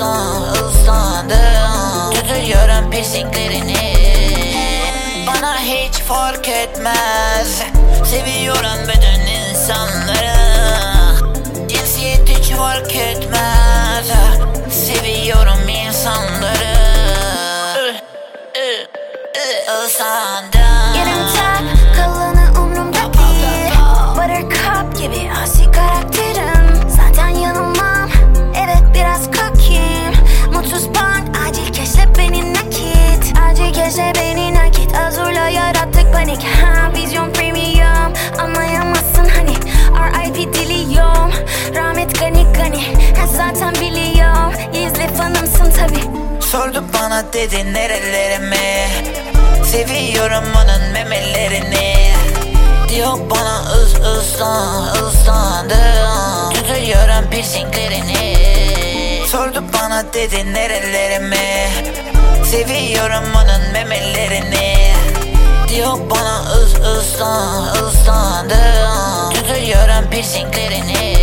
ıslandım. Tutuyorum piercinglerini. Bana hiç fark etmez, seviyorum bütün insanları. Cinsiyet hiç fark etmez, seviyorum insanları. Islandım. Yerim tak, kalanı umrumda değil. Buttercup gibi asi karakterim. Zaten yanılmam, evet biraz kokiyim. Mutsuz bank, acil keşle beni nakit. Acil keşle beni nakit. Azurla yarattık panik, ha vizyon premium. Anlayamazsın hani, R.I.P. diliyorum. Rahmet gani gani, ha zaten biliyorum. Gizli fanımsın tabi. Sordu bana dedi nerelerimi, seviyorum onun memelerini. Diyor bana ıslandım. Tutuyorum piercinglerini. Sordu bana dedi nerelerimi, seviyorum onun memelerini. Diyor bana ıslandım. Tutuyorum piercinglerini.